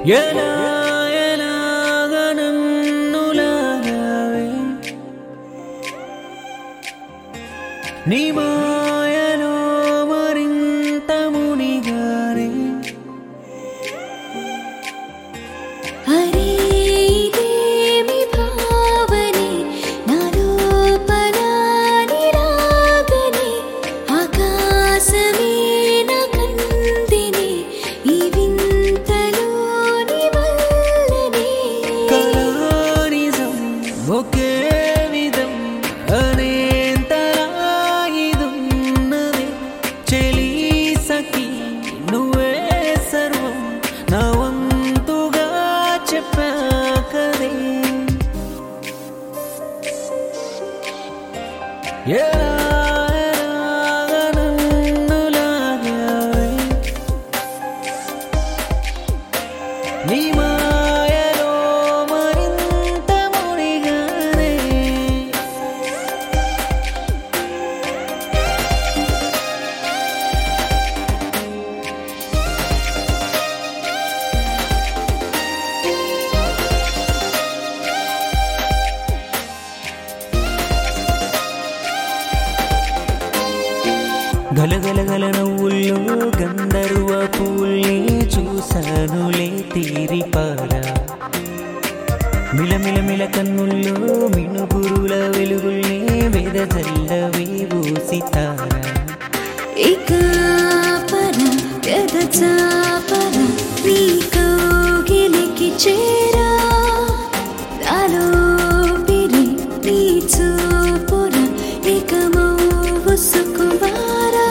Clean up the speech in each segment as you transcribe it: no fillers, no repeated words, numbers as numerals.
ఎలా ఎలాగ నన్ను లాగావే నీ మాయలో మరింత మునిగానే అరే ఇదేమి భావనే నాలోపల నిరాగనే ఆకాశమే నా కందినే ఈ వింతలోని వల్లనే కళానిజం ఒకే విధం అనేంతలా ఇదున్నదే చెలి సఖి నువ్వే సర్వం నా వంతుగా చెప్పాకదే ఎలా ఎలాగ నన్ను లాగావే నీ మాయలో మరింత మునిగానే గలగలగల నవ్వుల్లో గంధర్వ పూల్ని చూశానులే తీరిపారా మిలమిలమిల కన్నుల్లో మినుగురుల వెలుగుల్ని వెదజల్లవే ఊసితారా ఏకాపర పెదచాపర నీ కౌగిలికి చేరా నాలో పిరి నీ చూపుర నికమౌ సుకుమారా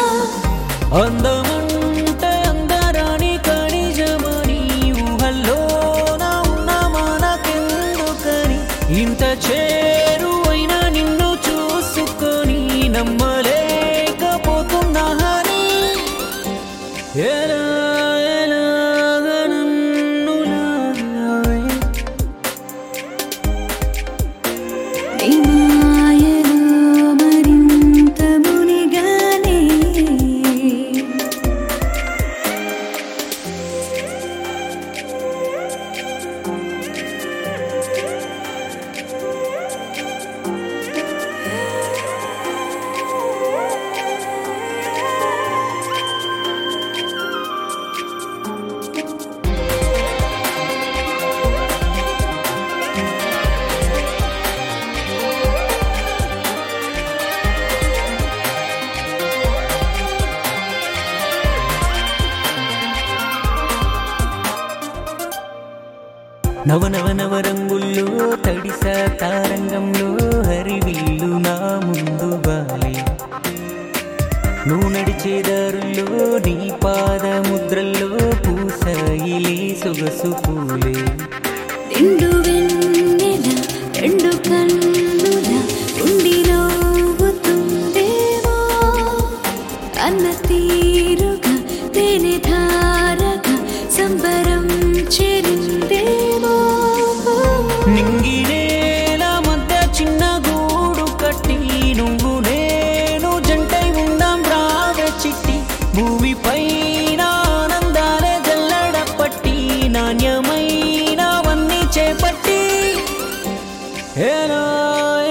అందమంటే అందరాని కణిజమని ఊహల్లో నా ఉన్న మనకెందుకని ఇంత చేరువైన నిన్ను చూసుకొని నమ్మలేకపోతున్నాని ఎలా ఎలాగ నన్ను లాగావే నీ మాయలో మరింత మునిగానే నవనవ రంగుల్లో తడిసా తారంగంలో హరివిల్లు నా ముందు బాలే నువ్వు నడిచే దారుల్లో నీ పాద ముద్రల్లో పూసాయిలే సొగసు పూలే నిండు వెన్నెల రెండు కన్నుల ఉండి నవ్వుతుందేమో అన్న తీరుగా తేనె ధారగా సంబరం చేరిందేమో నింగినేల మధ్య చిన్న గూడు కట్టి నువ్వు నేను జంటై ఉందాం రావే చిట్టి భూమిపైన ఆనందాలే జల్లడ పట్టి నాణ్యమైనవన్నీ చేపట్టి ఎలా